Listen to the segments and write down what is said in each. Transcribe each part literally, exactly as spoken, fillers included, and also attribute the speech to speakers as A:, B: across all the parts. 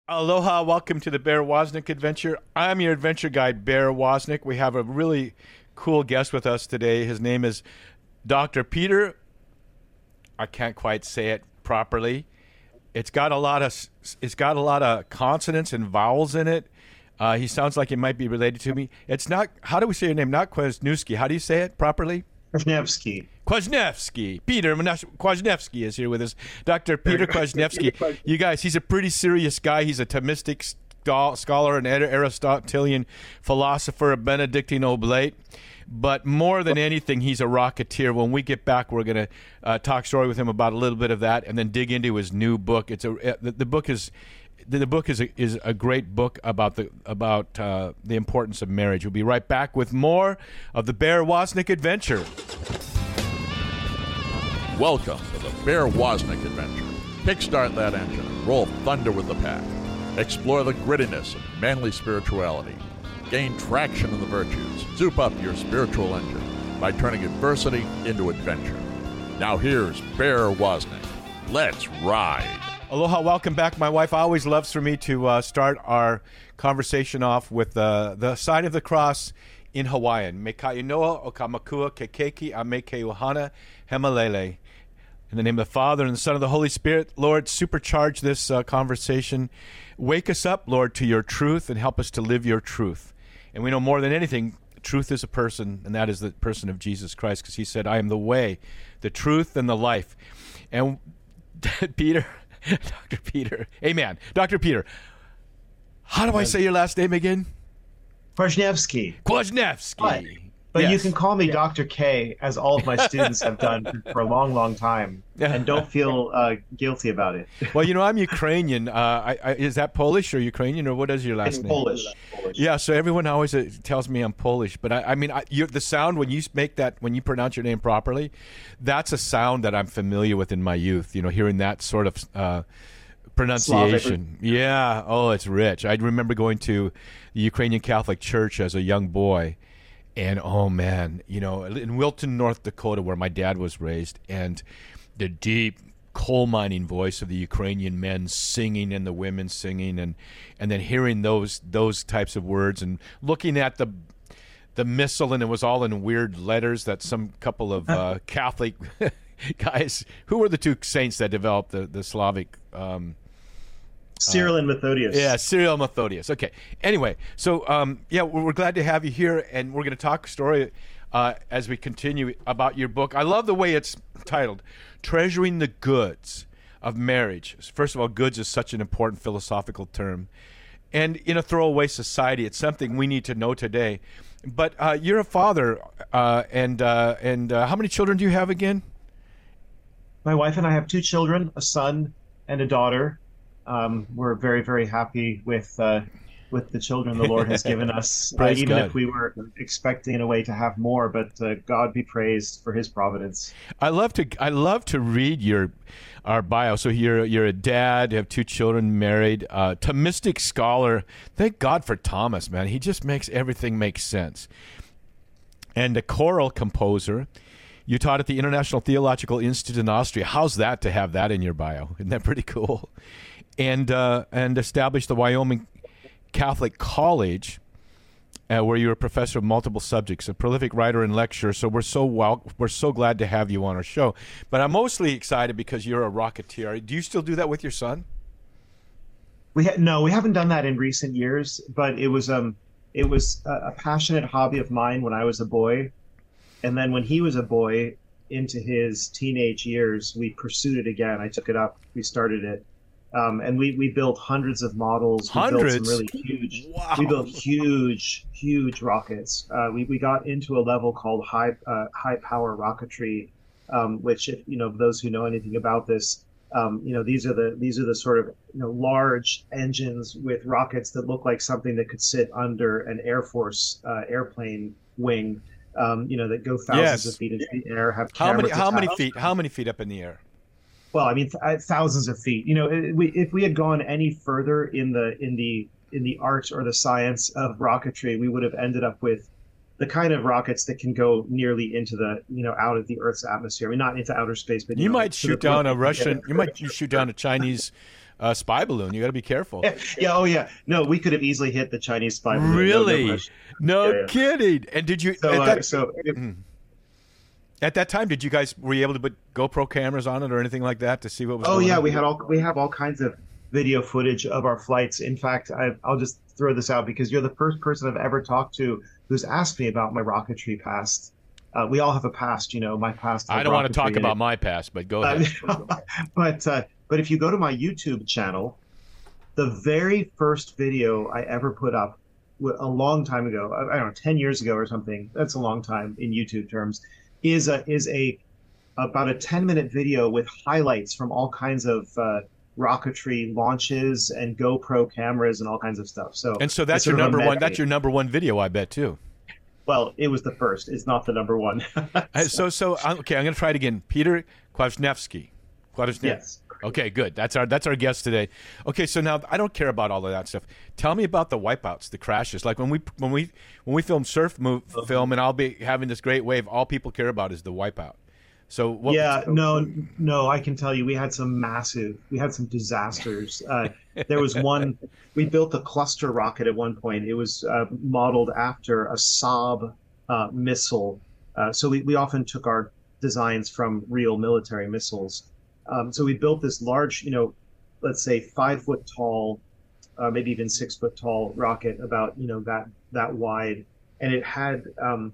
A: Aloha, welcome to the Bear Wozniak Adventure. I'm your adventure guide, Bear Wozniak. We have a really cool guest with us today. His name is Doctor Peter. I can't quite say it properly. It's got a lot of it's got a lot of consonants and vowels in it. Uh, he sounds like he might be related to me. It's not. How do we say your name? Not Kwasniewski. How do you say it properly?
B: Kwasniewski.
A: Kwasniewski. Peter Kwasniewski is here with us. Doctor Peter Kwasniewski. You guys, he's a pretty serious guy. He's a Thomistic scholar, an Aristotelian philosopher, a Benedictine oblate. But more than anything, he's a rocketeer. When we get back, we're going to uh, talk story with him about a little bit of that, and then dig into his new book. It's a the, the book is the, the book is a, is a great book about the about uh, the importance of marriage. We'll be right back with more of the Bear Wozniak Adventure.
C: Welcome to the Bear Wozniak Adventure. Kickstart that engine and roll thunder with the pack. Explore the grittiness of manly spirituality. Gain traction in the virtues. Soup up your spiritual engine by turning adversity into adventure. Now here's Bear Wozniak. Let's ride.
A: Aloha, welcome back. My wife always loves for me to uh, start our conversation off with uh, the sign of the cross in Hawaiian. Me ka inoa o ka makua ke keiki a me ke ohana hemalele. In the name of the Father, and the Son, and the Holy Spirit, Lord, supercharge this uh, conversation. Wake us up, Lord, to your truth and help us to live your truth. And we know more than anything, truth is a person, and that is the person of Jesus Christ, because he said, I am the way, the truth, and the life. And Peter, Doctor Peter, amen. Doctor Peter, how do I say your last name again?
B: Kwasniewski.
A: Kwasniewski.
B: But, but
A: yes.
B: You can call me Doctor K, as all of my students have done for a long, long time, and don't feel uh, guilty about it.
A: Well, you know, I'm Ukrainian. Uh, I, I, is that Polish or Ukrainian, or what is your last
B: It's
A: name?
B: Polish. Polish.
A: Yeah, so everyone always uh, tells me I'm Polish, but I, I mean, I, you're, the sound when you make that, when you pronounce your name properly, that's a sound that I'm familiar with in my youth. You know, hearing that sort of uh, pronunciation. Slavic. Yeah. Oh, it's rich. I remember going to the Ukrainian Catholic Church as a young boy. And, oh, man, you know, in Wilton, North Dakota, where my dad was raised, and the deep coal mining voice of the Ukrainian men singing and the women singing, and and then hearing those those types of words and looking at the the missal, and it was all in weird letters that some couple of uh, Catholic guys, who were the two saints that developed the, the Slavic um
B: Cyril uh, and Methodius.
A: Yeah, Cyril and Methodius. Okay. Anyway, so um, yeah, we're, we're glad to have you here, and we're going to talk story uh, as we continue about your book. I love the way it's titled, Treasuring the Goods of Marriage. First of all, goods is such an important philosophical term. And in a throwaway society, it's something we need to know today. But uh, you're a father, uh, and, uh, and uh, how many children do you have again?
B: My wife and I have two children, a son and a daughter. Um, we're very, very happy with uh, with the children the Lord has given us, uh, even
A: God.
B: if we were expecting in a way to have more. But uh, God be praised for His providence.
A: I love to I love to read your our bio. So you're you're a dad, you have two children, married, uh, Thomistic scholar. Thank God for Thomas, man. He just makes everything make sense. And a choral composer. You taught at the International Theological Institute in Austria. How's that to have that in your bio? Isn't that pretty cool? And uh, and established the Wyoming Catholic College, uh, where you were a professor of multiple subjects, a prolific writer and lecturer. So we're so well, we're so glad to have you on our show. But I'm mostly excited because you're a rocketeer. Do you still do that with your son?
B: We ha- no, we haven't done that in recent years. But it was um it was a, a passionate hobby of mine when I was a boy, and then when he was a boy into his teenage years, we pursued it again. I took it up. We started it. Um, and we, we built hundreds of models. We
A: Hundreds?
B: built some really huge.
A: Wow.
B: We built huge, huge rockets. Uh, we, we got into a level called high uh, high power rocketry, um, which, if you know those who know anything about this, um, you know these are the these are the sort of you know large engines with rockets that look like something that could sit under an Air Force uh, airplane wing. Um, you know that go thousands
A: Yes.
B: of feet into the air. Have
A: How many
B: cameras
A: how many
B: attached.
A: feet? How many feet up in the air?
B: Well, I mean, th- thousands of feet. You know, it, we, if we had gone any further in the in the in the art or the science of rocketry, we would have ended up with the kind of rockets that can go nearly into the you know out of the Earth's atmosphere. I mean, not into outer space, but you,
A: You
B: know,
A: might
B: to
A: shoot
B: the point
A: down a
B: that you
A: Russian.
B: get-
A: You might shoot down a Chinese uh, spy balloon. You got to be careful.
B: Yeah. Oh, yeah. No, we could have easily hit the Chinese spy balloon.
A: Really?
B: No,
A: No,
B: no yeah, yeah.
A: kidding. And did you?
B: So,
A: at,
B: uh,
A: that,
B: so it,
A: at that time, did you guys were you able to put GoPro cameras on it or anything like that to see what was?
B: Oh
A: going
B: yeah,
A: on?
B: we had all we have all kinds of video footage of our flights. In fact, I, I'll just throw this out because you're the first person I've ever talked to who's asked me about my rocketry past. Uh, we all have a past, you know, my past.
A: I don't want to talk about my past, but go ahead.
B: Uh, but uh, but if you go to my YouTube channel, the very first video I ever put up a long time ago, I don't know, ten years ago or something. That's a long time in YouTube terms. Is a is a about a ten minute video with highlights from all kinds of uh, rocketry launches and GoPro cameras and all kinds of stuff. So
A: and so that's your
B: sort of
A: number one.
B: med-
A: That's your number one video, I bet too.
B: Well, it was the first. It's not the number one.
A: so so okay, I'm going to try it again. Peter Kwasniewski. Kwasniewski.
B: Yes.
A: Okay, good. That's our that's our guest today. Okay, so now I don't care about all of that stuff. Tell me about the wipeouts, the crashes. Like when we when we when we film surf move, film, and I'll be having this great wave. All people care about is the wipeout. So what,
B: yeah, no, no, I can tell you, we had some massive, we had some disasters. Uh, there was one, we built a cluster rocket at one point. It was uh, modeled after a Saab uh, missile. Uh, so we, we often took our designs from real military missiles. Um, so we built this large, you know, let's say five foot tall, uh, maybe even six foot tall rocket, about, you know, that that wide, and it had um,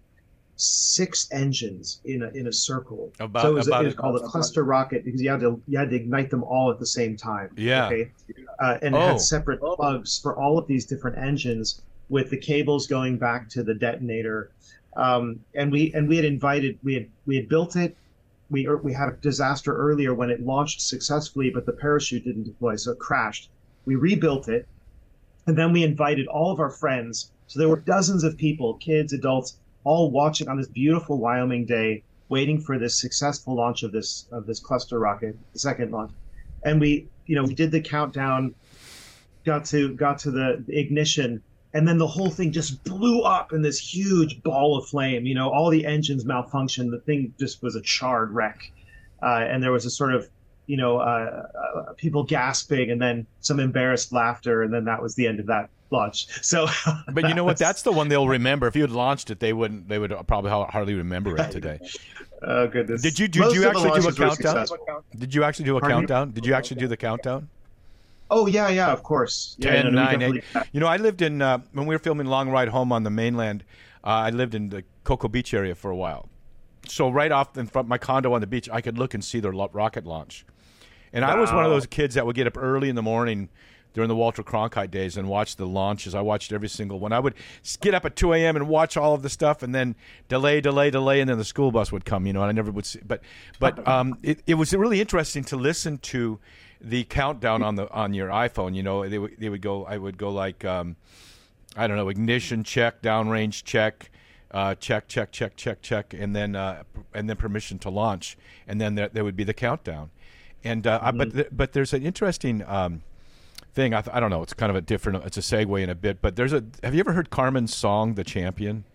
B: six engines in a in a circle.
A: About,
B: so it was,
A: about
B: it was called a cluster rocket because you had to you had to ignite them all at the same time.
A: Yeah.
B: Okay. Uh, and it
A: Oh.
B: had separate plugs for all of these different engines with the cables going back to the detonator. Um, and we and we had invited we had we had built it. We we had a disaster earlier when it launched successfully, but the parachute didn't deploy, so it crashed. We rebuilt it, and then we invited all of our friends. So there were dozens of people, kids, adults, all watching on this beautiful Wyoming day, waiting for this successful launch of this of this cluster rocket, the second launch. And we, you know, we did the countdown, got to got to the ignition, and then the whole thing just blew up in this huge ball of flame. You know, all the engines malfunctioned. The thing just was a charred wreck, uh, and there was a sort of, you know, uh, uh, people gasping, and then some embarrassed laughter, and then that was the end of that launch. So,
A: But you know what? That's the one they'll remember. If you had launched it, they wouldn't. They would probably hardly remember it today.
B: Oh goodness!
A: Did you did
B: Most
A: you
B: of the
A: actually do a
B: launches were
A: countdown?
B: successful.
A: Did you actually do a
B: Pardon me?
A: countdown? Did you actually do the countdown?
B: Oh yeah, yeah, of course. Yeah,
A: Ten,
B: no, no, we
A: nine,
B: definitely-
A: eight. You know, I lived in uh, when we were filming Long Ride Home on the mainland. Uh, I lived in the Cocoa Beach area for a while. So right off in front of my condo on the beach, I could look and see their lo- rocket launch. And I was one of
B: Wow.
A: those kids that would get up early in the morning during the Walter Cronkite days and watch the launches. I watched every single one. I would s- get up at two a.m. and watch all of the stuff, and then delay, delay, delay, and then the school bus would come. You know, and I never would see. But, but um, it, it was really interesting to listen to the countdown on the on your iPhone. You know, they would they would go. I would go like, um, I don't know, ignition check, downrange check. Uh, check, check, check, check, check, and then uh, and then permission to launch, and then there, there would be the countdown, and uh, I, but th- but there's an interesting um, thing. I, th- I don't know. It's kind of a different. It's a segue in a bit, but there's a. Have you ever heard Carmen's song, "The Champion"?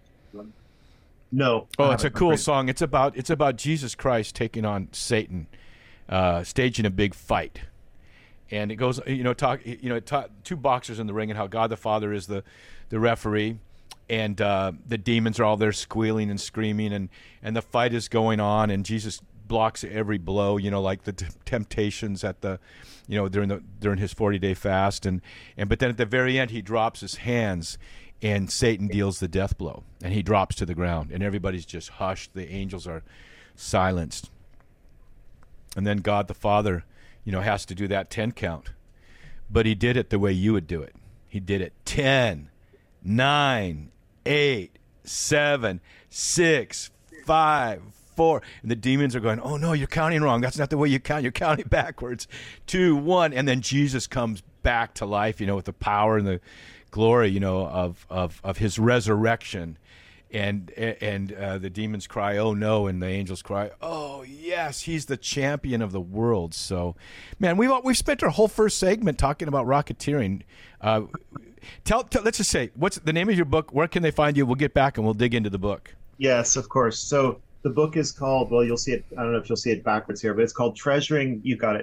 B: No.
A: Oh,
B: I
A: it's a
B: haven't, I'm
A: cool
B: afraid.
A: song. It's about it's about Jesus Christ taking on Satan, uh, staging a big fight, and it goes. You know, talk. You know, it ta- two boxers in the ring, and how God the Father is the the referee. And uh, the demons are all there squealing and screaming, and, and the fight is going on, and Jesus blocks every blow, you know, like the t- temptations at the, you know, during the during his forty-day fast, and, and but then at the very end he drops his hands, and Satan deals the death blow, and he drops to the ground, and everybody's just hushed. The angels are silenced, and then God the Father, you know, has to do that ten count, but he did it the way you would do it. He did it ten, nine. Eight, seven, six, five, four. And the demons are going, oh, no, you're counting wrong. That's not the way you count. You're counting backwards. Two, one. And then Jesus comes back to life, you know, with the power and the glory, you know, of, of, of his resurrection. And and uh, the demons cry, oh, no. And the angels cry, oh, yes, he's the champion of the world. So, man, we've, we've spent our whole first segment talking about rocketeering. Uh Tell, tell, let's just say, what's the name of your book? Where can they find you? We'll get back and we'll dig into the book.
B: Yes, of course. So the book is called, well, you'll see it, I don't know if you'll see it backwards here, but it's called Treasuring, you got it,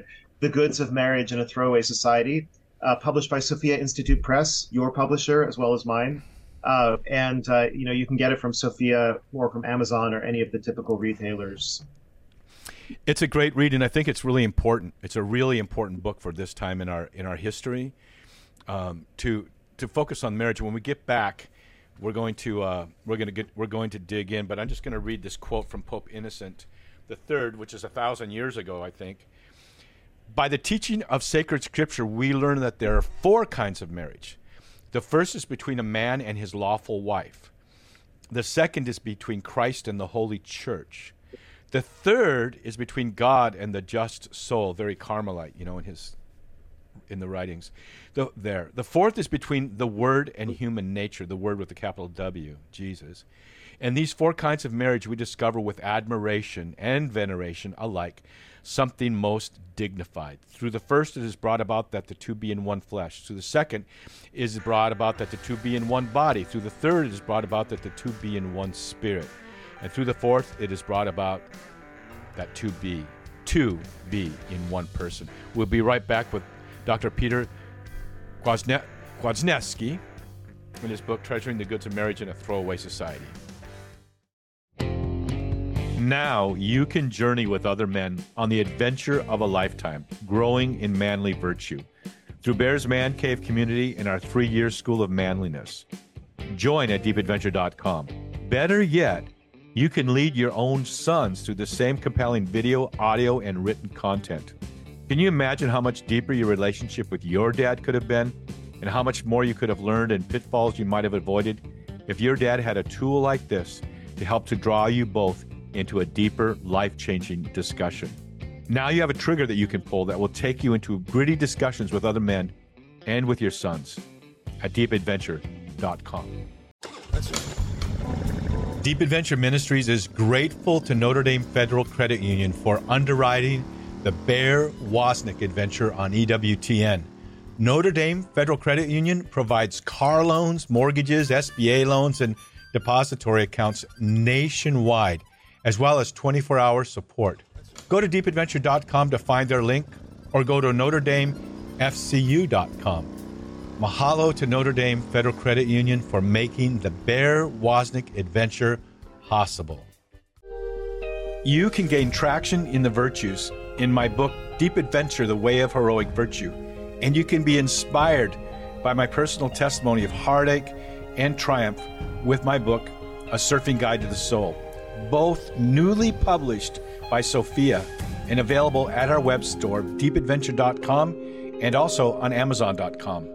B: The Goods of Marriage in a Throwaway Society, uh, published by Sophia Institute Press, your publisher as well as mine. Uh, and, uh, you know, you can get it from Sophia or from Amazon or any of the typical retailers.
A: It's a great read, and I think it's really important. It's a really important book for this time in our in our history, um, to to focus on marriage. When we get back, we're going to uh, we're going to get we're going to dig in. But I'm just going to read this quote from Pope Innocent the Third, which is a thousand years ago, I think. By the teaching of sacred Scripture, we learn that there are four kinds of marriage. The first is between a man and his lawful wife. The second is between Christ and the Holy Church. The third is between God and the just soul, very Carmelite, you know, in his in the writings. The, there. The fourth is between the Word and human nature, the Word with the capital W, Jesus. And these four kinds of marriage we discover with admiration and veneration alike, something most dignified. Through the first, it is brought about that the two be in one flesh. Through the second, it is brought about that the two be in one body. Through the third, it is brought about that the two be in one spirit. And through the fourth, it is brought about that two be, two be in one person. We'll be right back with Doctor Peter Kwasne- Kwasniewski in his book, Treasuring the Goods of Marriage in a Throwaway Society. Now you can journey with other men on the adventure of a lifetime, growing in manly virtue, through Bear's Man Cave community and our three-year School of Manliness. Join at deep adventure dot com. Better yet, you can lead your own sons through the same compelling video, audio, and written content. Can you imagine how much deeper your relationship with your dad could have been, and how much more you could have learned and pitfalls you might have avoided if your dad had a tool like this to help to draw you both into a deeper, life-changing discussion? Now you have a trigger that you can pull that will take you into gritty discussions with other men and with your sons at deep adventure dot com. Deep Adventure Ministries is grateful to Notre Dame Federal Credit Union for underwriting the Bear Wozniak adventure on E W T N. Notre Dame Federal Credit Union provides car loans, mortgages, S B A loans, and depository accounts nationwide, as well as twenty-four hour support. Go to deep adventure dot com to find their link, or go to notre dame f c u dot com. Mahalo to Notre Dame Federal Credit Union for making the Bear Wozniak adventure possible. You can gain traction in the virtues in my book, Deep Adventure, The Way of Heroic Virtue, and you can be inspired by my personal testimony of heartache and triumph with my book, A Surfing Guide to the Soul, both newly published by Sophia and available at our web store, deep adventure dot com, and also on amazon dot com.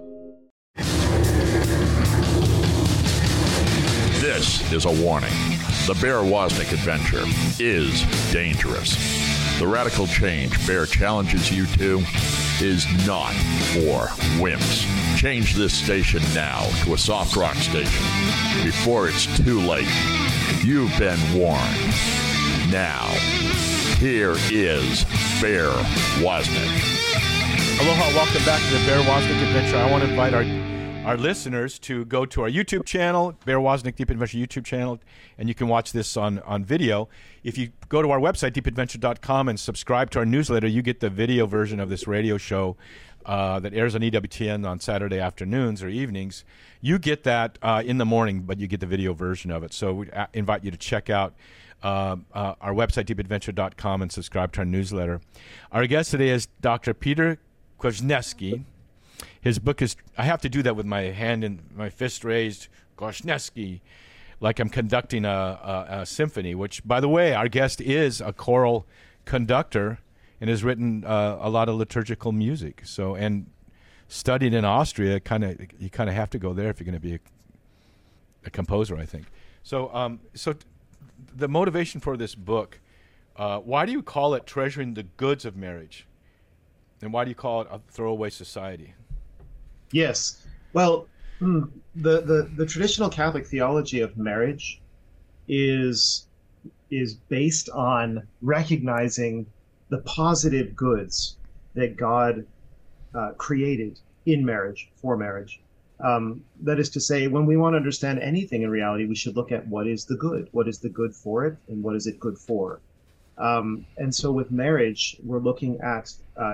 C: This is a warning. The Bear Wozniak adventure is dangerous. The radical change Bear challenges you to is not for wimps. Change this station now to a soft rock station before it's too late. You've been warned. Now, here is Bear Wozniak.
A: Aloha, welcome back to the Bear Wozniak Adventure. I want to invite our our listeners to go to our YouTube channel, Bear Wozniak Deep Adventure YouTube channel, and you can watch this on, on video. If you go to our website, deep adventure dot com, and subscribe to our newsletter, you get the video version of this radio show uh, that airs on E W T N on Saturday afternoons or evenings. You get that uh, in the morning, but you get the video version of it. So we uh, invite you to check out uh, uh, our website, deep adventure dot com, and subscribe to our newsletter. Our guest today is Doctor Peter Kwasniewski. His book is, I have to do that with my hand and my fist raised, Kwasniewski, like I'm conducting a, a, a symphony, which, by the way, our guest is a choral conductor and has written uh, a lot of liturgical music. So, and studied in Austria, kind of, you kind of have to go there if you're going to be a, a composer, I think. So, um, so t- the motivation for this book, uh, why do you call it Treasuring the Goods of Marriage? And why do you call it A Throwaway Society?
B: Yes. Well, the, the, the traditional Catholic theology of marriage is, is based on recognizing the positive goods that God uh, created in marriage, for marriage. Um, that is to say, when we want to understand anything in reality, we should look at what is the good, what is the good for it, and what is it good for. Um, and so with marriage, we're looking at uh,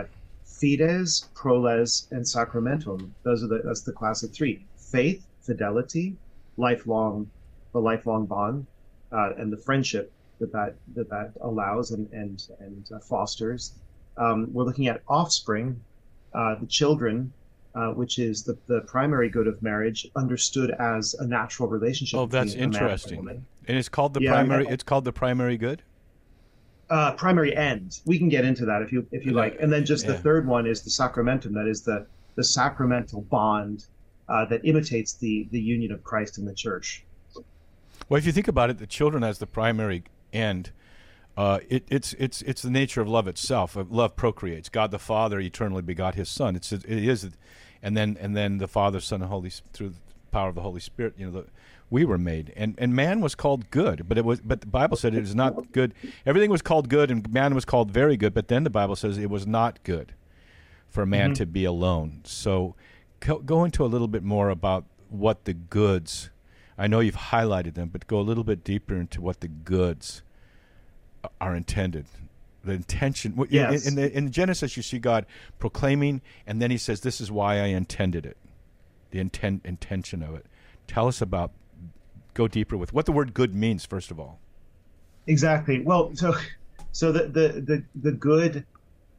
B: fides, proles, and sacramentum. Those are the that's the classic three: faith, fidelity, lifelong, the lifelong bond, uh, and the friendship that that that, that allows and and and uh, fosters. Um, we're looking at offspring, uh, the children, uh, which is the the primary good of marriage, understood as a natural relationship.
A: Oh, that's
B: between a man and a
A: interesting.
B: woman.
A: And it's called the
B: Yeah,
A: primary.
B: yeah.
A: It's called the primary good.
B: Uh, primary end. We can get into that if you if you like. And then just
A: Yeah.
B: the third one is the sacramentum. That is the the sacramental bond uh, that imitates the the union of Christ and the Church.
A: Well, if you think about it, the children as the primary end. Uh, it, it's it's it's the nature of love itself. Uh, Love procreates. God the Father eternally begot His Son. It's it is, and then and then the Father, Son, and Holy through the power of the Holy Spirit. You know, the, we were made, and and man was called good, but it was but the Bible said it is not good. Everything was called good, and man was called very good. But then the Bible says it was not good for a man
B: Mhm.
A: to be alone. So go, go into a little bit more about what the goods. I know you've highlighted them, but go a little bit deeper into what the goods are intended. The intention. w- in-
B: Yes.
A: In, the, in Genesis, you see God proclaiming, and then He says, "This is why I intended it." The intent, intention of it. Tell us about. Go deeper with what the word "good" means. First of all,
B: Exactly. Well, so so the the the, the good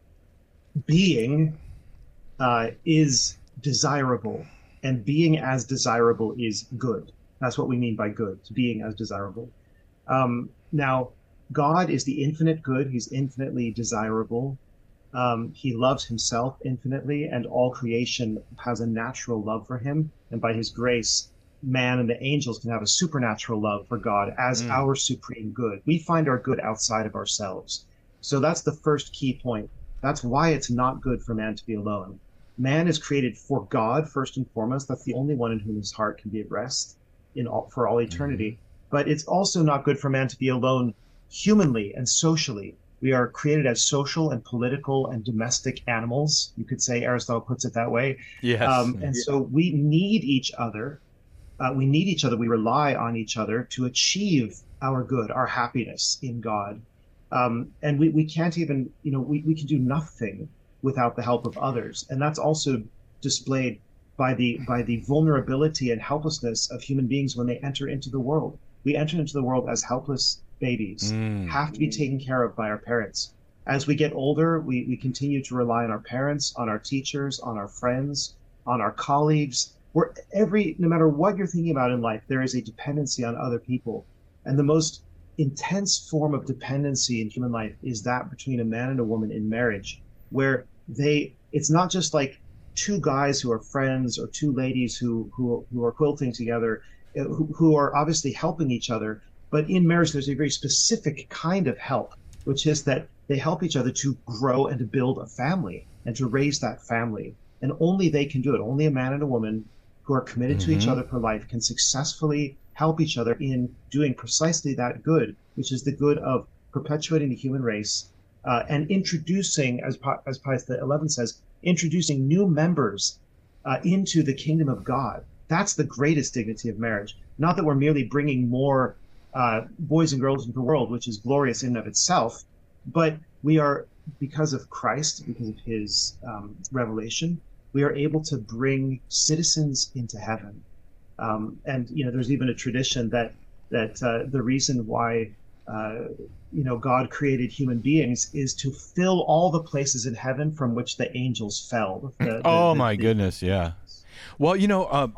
B: being uh, is desirable, and being as desirable is good. That's what we mean by good, being as desirable. Um, now, God is the infinite good. He's infinitely desirable. Um, he loves himself infinitely, and all creation has a natural love for him. And by his grace, man and the angels can have a supernatural love for God as
A: Mm.
B: our supreme good. We find our good outside of ourselves. So that's the first key point. That's why it's not good for man to be alone. Man is created for God, first and foremost. That's the only one in whom his heart can be at rest in all, for all eternity. But it's also not good for man to be alone humanly and socially. We are created as social and political and domestic animals. You could say Aristotle puts it that way.
A: yes,
B: Um, and so we need each other. Uh, we need each other. We rely on each other to achieve our good, our happiness in God. Um, and we, we can't even, you know, we, we can do nothing without the help of others. And that's also displayed by the by the vulnerability and helplessness of human beings when they enter into the world. We enter into the world as helpless babies,
A: Mm.
B: have to be taken care of by our parents. As we get older, we, we continue to rely on our parents, on our teachers, on our friends, on our colleagues. Where every, no matter what you're thinking about in life, there is a dependency on other people. And the most intense form of dependency in human life is that between a man and a woman in marriage, where they, it's not just like two guys who are friends or two ladies who, who, who are quilting together, uh, who, who are obviously helping each other. But in marriage, there's a very specific kind of help, which is that they help each other to grow and to build a family and to raise that family. And only they can do it. Only a man and a woman who are committed to each
A: Mhm.
B: other for life can successfully help each other in doing precisely that good, which is the good of perpetuating the human race uh, and introducing, as, Pa- as Pius the eleventh says, introducing new members uh, into the kingdom of God. That's the greatest dignity of marriage. Not that we're merely bringing more uh, boys and girls into the world, which is glorious in and of itself, but we are, because of Christ, because of his um, revelation, we are able to bring citizens into heaven. Um, and, you know, there's even a tradition that that uh, the reason why, uh, you know, God created human beings is to fill all the places in heaven from which the angels fell. The, the,
A: oh
B: the-
A: my
B: the-
A: goodness, yeah. Well, you know, uh,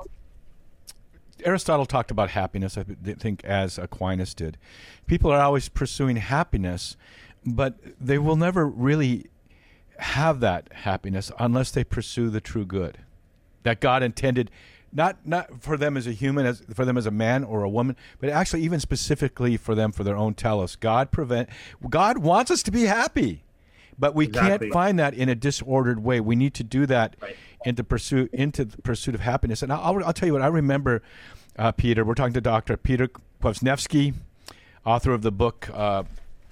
A: Aristotle talked about happiness, I th- think, as Aquinas did. People are always pursuing happiness, but they will never really have that happiness unless they pursue the true good that God intended, not not for them as a human, as for them as a man or a woman, but actually even specifically for them for their own telos. God prevent. God wants us to be happy, but we
B: Exactly.
A: can't find that in a disordered way. We need to do that
B: Right.
A: into pursuit into the pursuit of happiness. And I'll, I'll tell you what I remember, uh, Peter. We're talking to Doctor Peter Kwasniewski, author of the book, uh,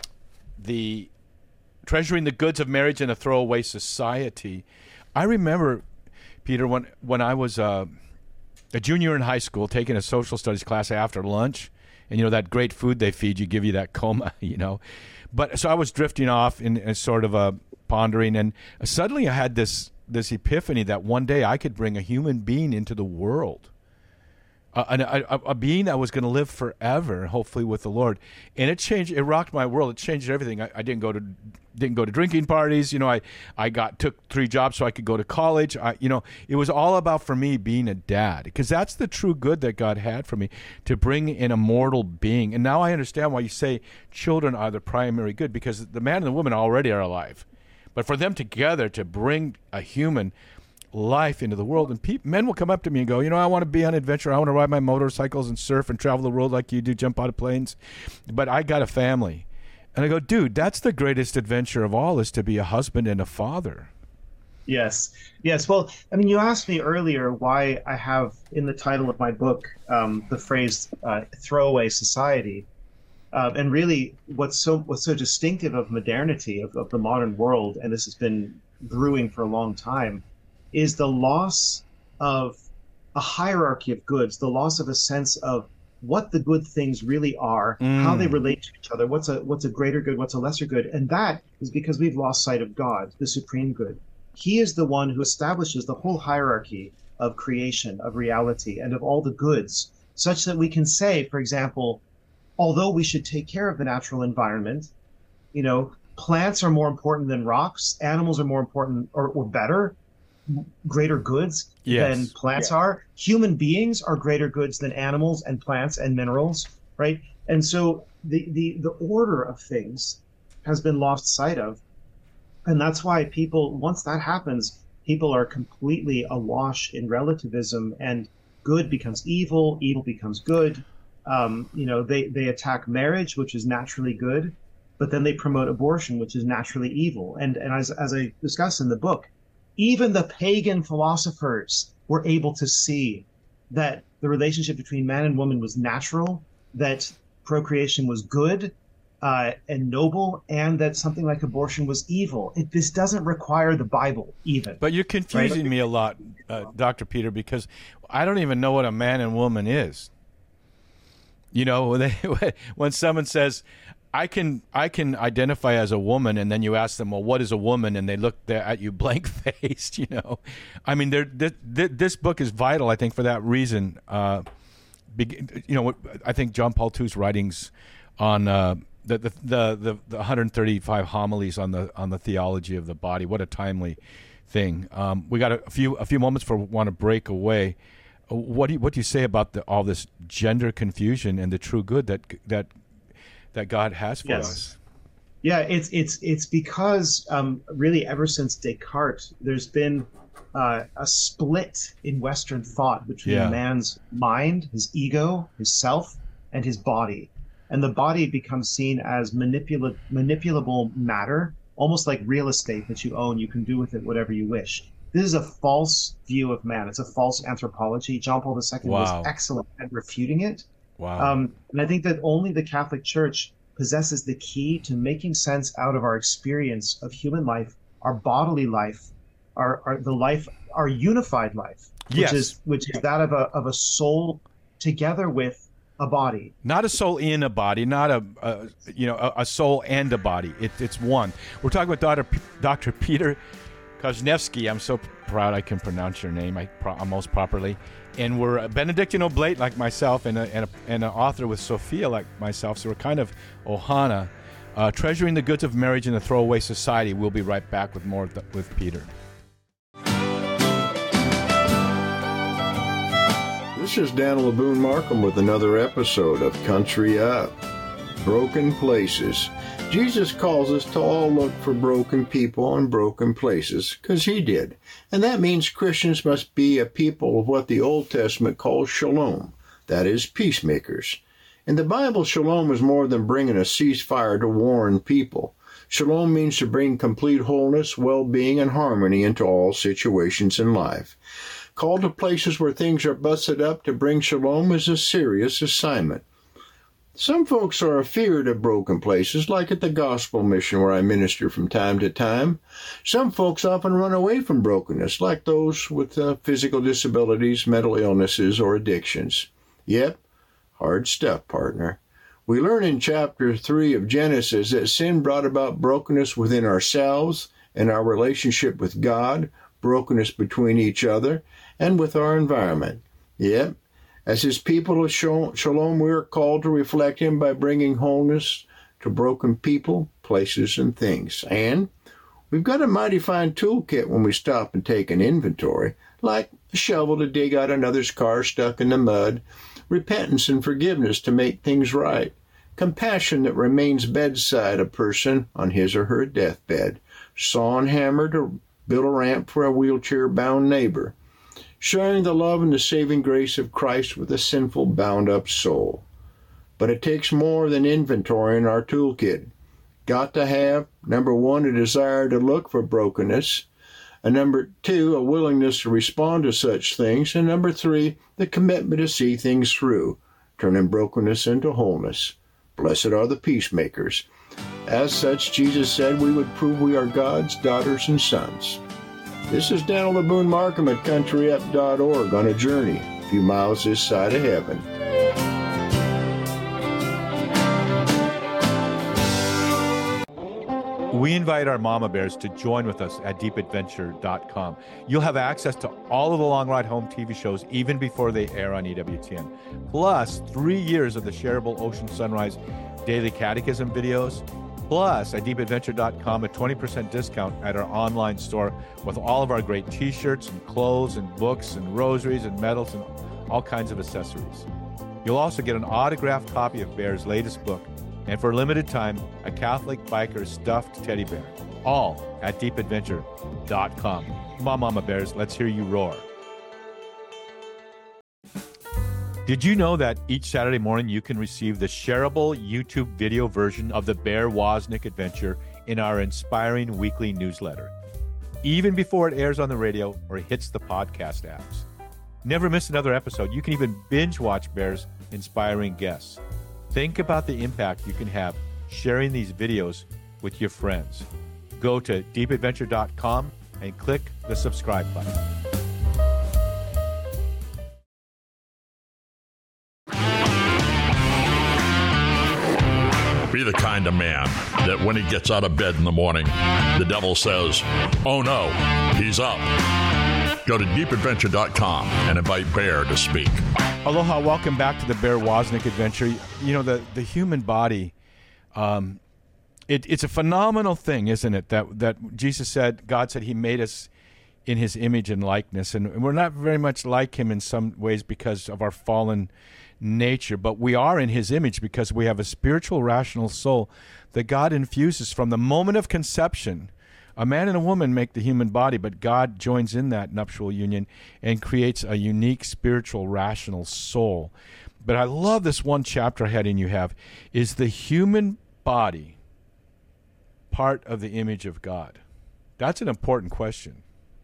A: the Treasuring the Goods of Marriage in a Throwaway Society. I remember, Peter, when when I was uh, a junior in high school, taking a social studies class after lunch, and you know that great food they feed you, give you that coma, you know. But so I was drifting off in a sort of a pondering, and suddenly I had this this epiphany that one day I could bring a human being into the world. A, a, a being that was going to live forever, hopefully with the Lord, and it changed. It rocked my world. It changed everything. I, I didn't go to didn't go to drinking parties. You know, I I got took three jobs so I could go to college. I, you know, it was all about for me being a dad, because that's the true good that God had for me, to bring an immortal being. And now I understand why you say children are the primary good, because the man and the woman already are alive, but for them together to bring a human life into the world. And pe- men will come up to me and go, you know, I want to be on adventure. I want to ride my motorcycles and surf and travel the world like you do, jump out of planes. But I got a family. And I go, dude, that's the greatest adventure of all, is to be a husband and a father.
B: Yes. Yes. Well, I mean, you asked me earlier why I have in the title of my book um, the phrase uh, throwaway society. Uh, and really what's so what's so distinctive of modernity, of, of the modern world, and this has been brewing for a long time, is the loss of a hierarchy of goods, the loss of a sense of what the good things really are, mm. how they relate to each other, what's a what's a greater good, what's a lesser good. And that is because we've lost sight of God, the supreme good. He is the one who establishes the whole hierarchy of creation, of reality, and of all the goods, such that we can say, for example, although we should take care of the natural environment, you know, plants are more important than rocks, animals are more important or, or better, greater goods yes. than plants yeah. are. Human beings are greater goods than animals and plants and minerals, right? And so the, the, the order of things has been lost sight of. And that's why people, once that happens, people are completely awash in relativism, and good becomes evil, evil becomes good. Um, you know, they, they attack marriage, which is naturally good, but then they promote abortion, which is naturally evil. And, and as, as I discuss in the book, even the pagan philosophers were able to see that the relationship between man and woman was natural, that procreation was good uh, and noble, and that something like abortion was evil. It, this doesn't require the Bible even.
A: But you're confusing
B: right?
A: me a lot, uh, Doctor Peter, because I don't even know what a man and woman is. You know, when, they, when someone says, I can I can identify as a woman, and then you ask them, well, what is a woman? And they look there at you blank-faced, you know. I mean, th- th- this book is vital, I think, for that reason. Uh, be- you know, I think John Paul the Second's writings on uh, the, the, the, the, the one hundred thirty-five homilies on the on the theology of the body, what a timely thing. Um, we got a, a few a few moments for want to break away. What do you, what do you say about the, all this gender confusion and the true good that that that God has for
B: yes.
A: us?
B: Yeah, it's it's it's because um, really ever since Descartes, there's been uh, a split in Western thought between yeah. man's mind, his ego, his self, and his body, and the body becomes seen as manipula- manipulable matter, almost like real estate that you own. You can do with it whatever you wish. This is a false view of man. It's a false anthropology. John Paul the Second wow. was excellent at refuting it.
A: Wow.
B: Um, and I think that only the Catholic Church possesses the key to making sense out of our experience of human life, our bodily life, our, our the life, our unified life, which
A: yes.
B: is which is that of a of a soul together with a body.
A: Not a soul in a body, not a, a you know a, a soul and a body. It, it's one. We're talking with Doctor P- Doctor Peter Koznevsky. I'm so proud I can pronounce your name I pro- most properly. And we're a Benedictine Oblate like myself, and, a, and, a, and an author with Sophia like myself. So we're kind of Ohana, uh, treasuring the goods of marriage in a throwaway society. We'll be right back with more th- with Peter.
D: This is Dan LeBoon Markham with another episode of Country Up. Broken places. Jesus calls us to all look for broken people and broken places, because he did. And that means Christians must be a people of what the Old Testament calls shalom, that is, peacemakers. In the Bible, shalom is more than bringing a ceasefire to warn people. Shalom means to bring complete wholeness, well-being, and harmony into all situations in life. Called to places where things are busted up to bring shalom is a serious assignment. Some folks are afeared of broken places, like at the Gospel Mission where I minister from time to time. Some folks often run away from brokenness, like those with uh, physical disabilities, mental illnesses, or addictions. Yep, hard stuff, partner. We learn in chapter three of Genesis that sin brought about brokenness within ourselves in our relationship with God, brokenness between each other, and with our environment. Yet, as his people of Shalom, we are called to reflect him by bringing wholeness to broken people, places, and things. And we've got a mighty fine toolkit when we stop and take an inventory, like a shovel to dig out another's car stuck in the mud, repentance and forgiveness to make things right, compassion that remains bedside a person on his or her deathbed, saw and hammer to build a ramp for a wheelchair-bound neighbor, sharing the love and the saving grace of Christ with a sinful, bound-up soul. But it takes more than inventory in our toolkit. Got to have, number one, a desire to look for brokenness, and number two, a willingness to respond to such things, and number three, the commitment to see things through, turning brokenness into wholeness. Blessed are the peacemakers. As such, Jesus said we would prove we are God's daughters and sons. This is Daniel LeBoon Markham at country up dot org on a journey a few miles this side of heaven.
A: We invite our mama bears to join with us at deep adventure dot com. You'll have access to all of the Long Ride Home T V shows even before they air on E W T N, plus three years of the shareable Ocean Sunrise Daily Catechism videos, plus at deep adventure dot com a twenty percent discount at our online store with all of our great t-shirts and clothes and books and rosaries and medals and all kinds of accessories. You'll also get an autographed copy of Bear's latest book, and for a limited time, a Catholic biker stuffed teddy bear, all at deep adventure dot com. Come on, Mama Bears, let's hear you roar. Did you know that each Saturday morning you can receive the shareable YouTube video version of the Bear Wozniak Adventure in our inspiring weekly newsletter, even before it airs on the radio or hits the podcast apps? Never miss another episode. You can even binge watch Bear's inspiring guests. Think about the impact you can have sharing these videos with your friends. Go to deep adventure dot com and click the subscribe button.
C: Be the kind of man that when he gets out of bed in the morning, the devil says, "Oh no, he's up." Go to deep adventure dot com and invite Bear to speak.
A: Aloha, welcome back to the Bear Wozniak Adventure. You know, the, the human body, um, it, it's a phenomenal thing, isn't it? That that Jesus said, God said he made us in his image and likeness. And, and we're not very much like him in some ways because of our fallen nature, but we are in his image because we have a spiritual, rational soul that God infuses from the moment of conception. A man and a woman make the human body, but God joins in that nuptial union and creates a unique spiritual, rational soul. But I love this one chapter heading you have, is the human body part of the image of God? That's an important question.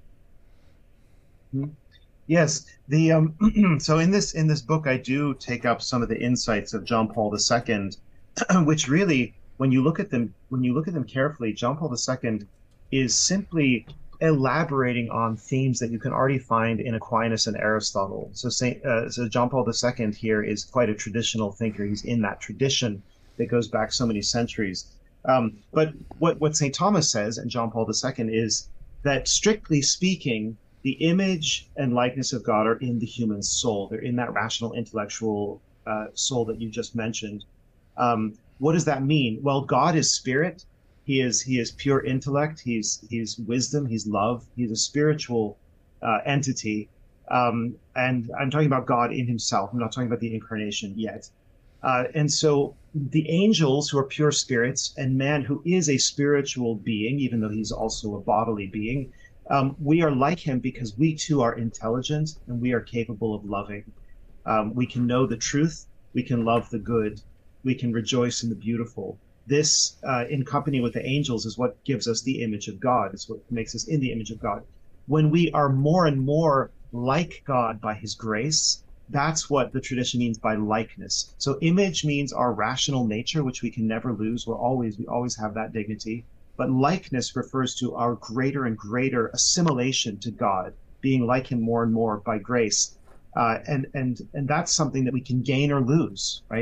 B: Yes. The um, so in this in this book, I do take up some of the insights of John Paul the Second, which really, when you look at them, when you look at them carefully, John Paul the Second is simply elaborating on themes that you can already find in Aquinas and Aristotle. So, Saint, uh, so John Paul the Second here is quite a traditional thinker. He's in that tradition that goes back so many centuries. Um, but what, what Saint Thomas says, and John Paul the Second, is that strictly speaking, the image and likeness of God are in the human soul. They're in that rational, intellectual uh, soul that you just mentioned. Um, what does that mean? Well, God is spirit. He is he is pure intellect. He's he's wisdom. He's love. He's a spiritual uh, entity. Um, and I'm talking about God in himself. I'm not talking about the incarnation yet. Uh, and so the angels, who are pure spirits, and man, who is a spiritual being, even though he's also a bodily being, um, we are like him because we too are intelligent and we are capable of loving. Um, we can know the truth. We can love the good. We can rejoice in the beautiful. This, uh, in company with the angels, is what gives us the image of God. It's what makes us in the image of God. When we are more and more like God by his grace, that's what the tradition means by likeness. So image means our rational nature, which we can never lose. We're always, we always have that dignity. But likeness refers to our greater and greater assimilation to God, being like him more and more by grace. Uh, and, and, and that's something that we can gain or lose, right?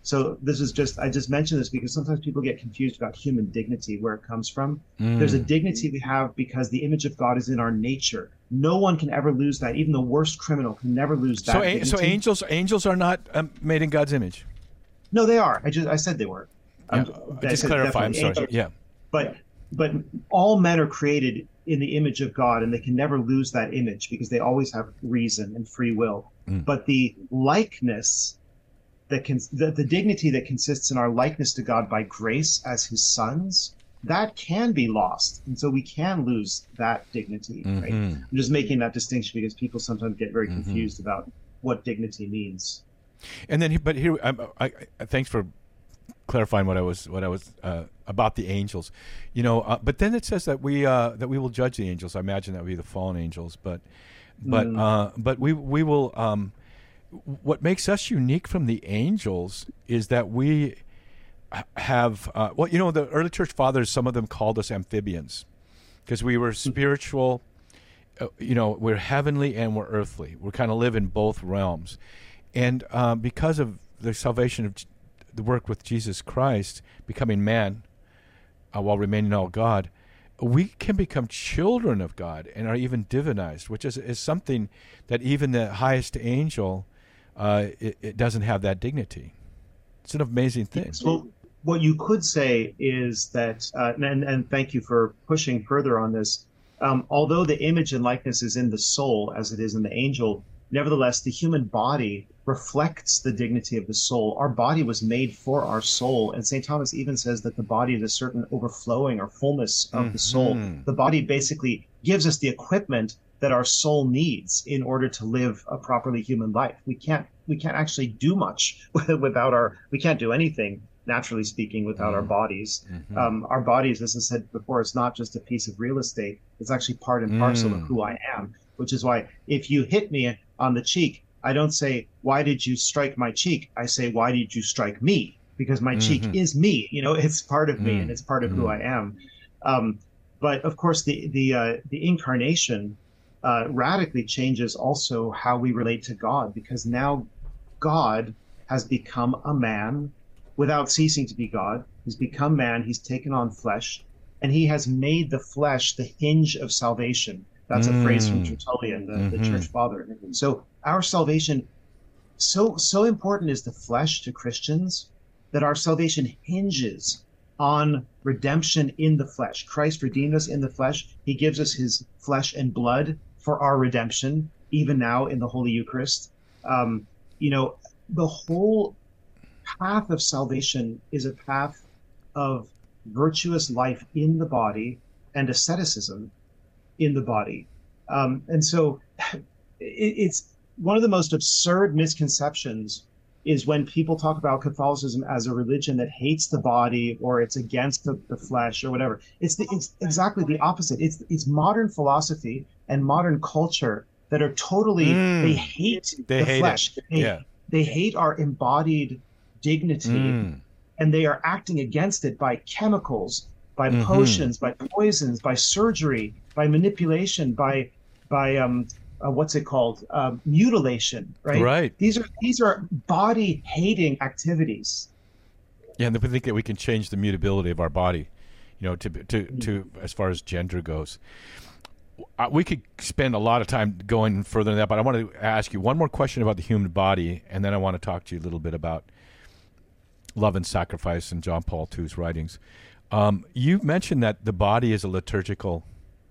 B: So this is just, I just mentioned this because sometimes people get confused about human dignity, where it comes from. Mm. There's a dignity we have because the image of God is in our nature. No one can ever lose that. Even the worst criminal can never lose that.
A: So,
B: dignity.
A: so angels, angels are not um, made in God's image.
B: No, they are. I just, I said they were.
A: Yeah, um, just clarify. I'm sorry.
B: Angels.
A: Yeah.
B: But, but all men are created in the image of God, and they can never lose that image because they always have reason and free will. Mm. But the likeness that can, the, the dignity that consists in our likeness to God by grace as his sons, that can be lost. And so we can lose that dignity, mm-hmm. right? I'm just making that distinction because people sometimes get very confused mm-hmm. about what dignity means.
A: And then, but here, I, I, I thanks for clarifying what I was, what I was uh, about the angels, you know. Uh, but then it says that we, uh, that we will judge the angels. I imagine that would be the fallen angels, but, but, mm. uh, but we, we will. Um, what makes us unique from the angels is that we have, uh, well, you know, the early church fathers, some of them called us amphibians because we were spiritual, uh, you know, we're heavenly and we're earthly. We kind of live in both realms. And uh, because of the salvation of the work with Jesus Christ, becoming man uh, while remaining all God, we can become children of God and are even divinized, which is, is something that even the highest angel, uh, it, it doesn't have that dignity. It's an amazing thing.
B: So what you could say is that, uh, and, and thank you for pushing further on this, um, although the image and likeness is in the soul as it is in the angel, nevertheless, the human body reflects the dignity of the soul. Our body was made for our soul. And Saint Thomas even says that the body is a certain overflowing or fullness of mm-hmm. the soul. The body basically gives us the equipment that our soul needs in order to live a properly human life. We can't we can't actually do much without our, we can't do anything, naturally speaking, without mm-hmm. our bodies. Mm-hmm. Um, our bodies, as I said before, it's not just a piece of real estate. It's actually part and parcel mm. of who I am, which is why if you hit me on the cheek, I don't say, why did you strike my cheek? I say, why did you strike me? Because my mm-hmm. cheek is me. You know, it's part of mm-hmm. me and it's part of mm-hmm. who I am. Um, but of course, the the uh, the incarnation uh, radically changes also how we relate to God, because now God has become a man without ceasing to be God. He's become man. He's taken on flesh, and he has made the flesh the hinge of salvation. That's a mm. phrase from Tertullian, the, mm-hmm. the church father. So our salvation, so so important is the flesh to Christians that our salvation hinges on redemption in the flesh. Christ redeemed us in the flesh. He gives us his flesh and blood for our redemption, even now in the Holy Eucharist. Um, you know, the whole path of salvation is a path of virtuous life in the body and asceticism in the body. Um, and so it, it's one of the most absurd misconceptions is when people talk about Catholicism as a religion that hates the body or it's against the, the flesh or whatever. It's, the, it's exactly the opposite. It's, it's modern philosophy and modern culture that are totally, mm. they hate
A: they
B: the
A: hate
B: flesh.
A: It.
B: They,
A: yeah.
B: they hate our embodied dignity mm. and they are acting against it by chemicals, by mm-hmm. potions, by poisons, by surgery, by manipulation, by by um, uh, what's it called, uh, mutilation, right?
A: Right.
B: These are these are body hating activities.
A: Yeah, and we think that we can change the mutability of our body, you know, to to mm-hmm. to as far as gender goes. Uh, we could spend a lot of time going further than that, but I want to ask you one more question about the human body, and then I want to talk to you a little bit about love and sacrifice and John Paul the Second's writings. Um, you mentioned that the body is a liturgical.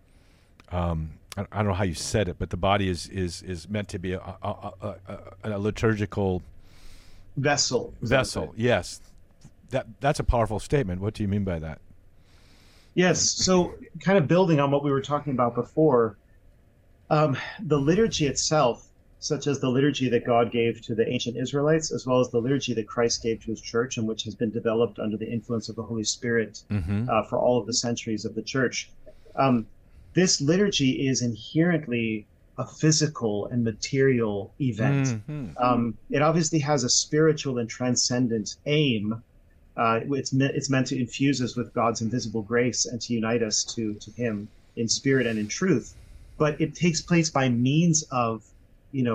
A: Um, I, I don't know how you said it, but the body is is, is meant to be a, a, a, a, a liturgical
B: vessel.
A: Vessel, yes. That that's a powerful statement. What do you mean by that?
B: Yes. So, kind of building on what we were talking about before, um, the liturgy itself, such as the liturgy that God gave to the ancient Israelites, as well as the liturgy that Christ gave to his church, and which has been developed under the influence of the Holy Spirit mm-hmm. uh, for all of the centuries of the church. Um, this liturgy is inherently a physical and material event. Mm-hmm. Um, it obviously has a spiritual and transcendent aim. Uh, it's, me- it's meant to infuse us with God's invisible grace and to unite us to, to him in spirit and in truth. But it takes place by means of you know,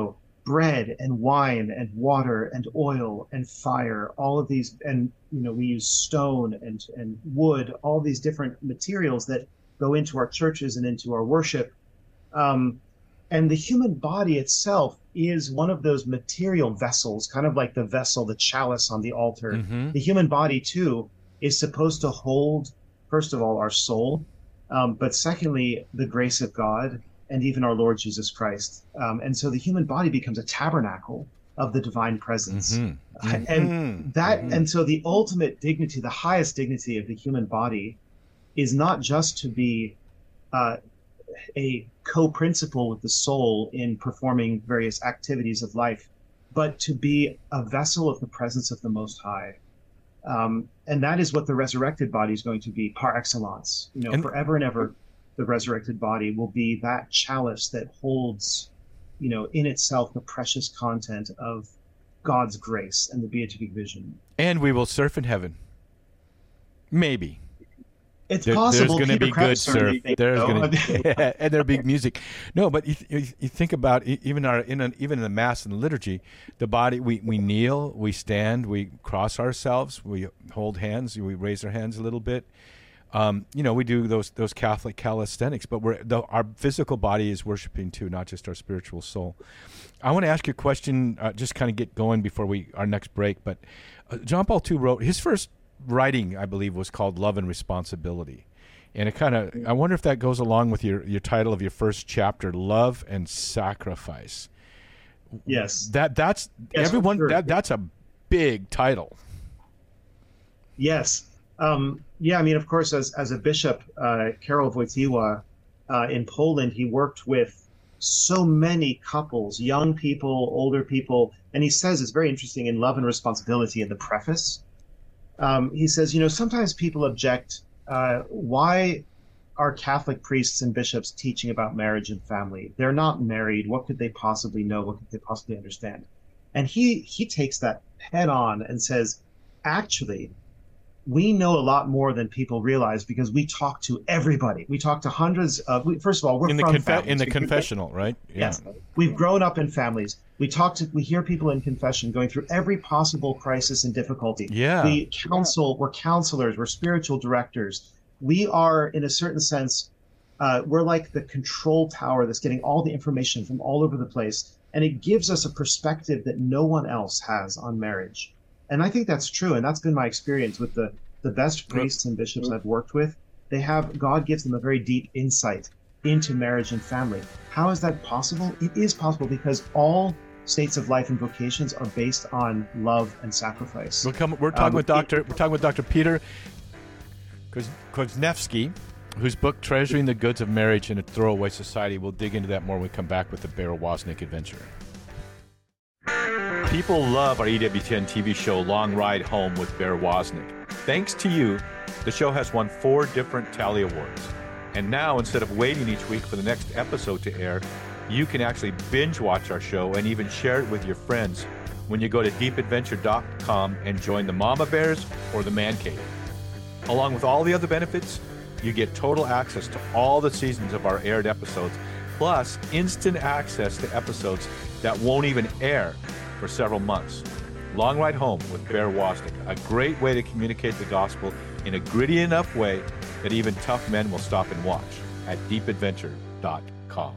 B: bread and wine and water and oil and fire, all of these, and you know, we use stone and and wood, all these different materials that go into our churches and into our worship. Um, and the human body itself is one of those material vessels, kind of like the vessel, the chalice on the altar. Mm-hmm. The human body too is supposed to hold, first of all, our soul, um, but secondly, the grace of God and even our Lord Jesus Christ. Um, and so the human body becomes a tabernacle of the divine presence. Mm-hmm. Uh, and mm-hmm. that, mm-hmm. and so the ultimate dignity, the highest dignity of the human body is not just to be uh, a co-principal with the soul in performing various activities of life, but to be a vessel of the presence of the Most High. Um, and that is what the resurrected body is going to be par excellence. You know, and forever and ever, the resurrected body will be that chalice that holds, you know, in itself the precious content of God's grace and the beatific vision.
A: And we will surf in heaven. Maybe.
B: It's
A: there,
B: possible.
A: There's going to be good surf. There's going to and there'll be music. No, but you, you, you think about even our in an, even in the mass and the liturgy, the body, we, we kneel, we stand, we cross ourselves, we hold hands, we raise our hands a little bit. Um, you know, we do those those Catholic calisthenics, but we're the, our physical body is worshiping too, not just our spiritual soul. I want to ask you a question, uh, just kind of get going before we our next break. But uh, John Paul the Second wrote his first writing, I believe, was called Love and Responsibility, and it kind of I wonder if that goes along with your your title of your first chapter, Love and Sacrifice.
B: Yes,
A: that that's
B: yes,
A: everyone
B: sure.
A: that that's a big title.
B: Yes. Um, yeah, I mean, of course, as as a bishop, uh, Karol Wojtyła uh, in Poland, he worked with so many couples, young people, older people, and he says it's very interesting in Love and Responsibility in the preface. Um, he says, you know, sometimes people object, uh, why are Catholic priests and bishops teaching about marriage and family? They're not married. What could they possibly know? What could they possibly understand? And he he takes that head on and says, actually, we know a lot more than people realize because we talk to everybody. We talk to hundreds of, we, first of all, we're
A: in the
B: from
A: confe-
B: families.
A: in the
B: we,
A: confessional, right?
B: Yeah. Yes. We've grown up in families. We talk to, we hear people in confession going through every possible crisis and difficulty.
A: Yeah.
B: We counsel, we're counselors, we're spiritual directors. We are, in a certain sense, uh, we're like the control tower that's getting all the information from all over the place. And it gives us a perspective that no one else has on marriage. And I think that's true, and that's been my experience with the, the best priests and bishops I've worked with. They have, God gives them a very deep insight into marriage and family. How is that possible? It is possible because all states of life and vocations are based on love and sacrifice.
A: We'll come, we're talking um, with Doctor It, we're talking with Doctor Peter Koznevsky, whose book Treasuring the Goods of Marriage in a Throwaway Society. We'll dig into that more when we come back with the Bear Wozniak Adventure. People love our E W T N T V show, Long Ride Home with Bear Wozniak. Thanks to you, the show has won four different Tally Awards. And now, instead of waiting each week for the next episode to air, you can actually binge watch our show and even share it with your friends when you go to deep adventure dot com and join the Mama Bears or the Man Cave. Along with all the other benefits, you get total access to all the seasons of our aired episodes, plus instant access to episodes that won't even air for several months. Long Ride Home with Bear Wozniak, a great way to communicate the gospel in a gritty enough way that even tough men will stop and watch at deep adventure dot com.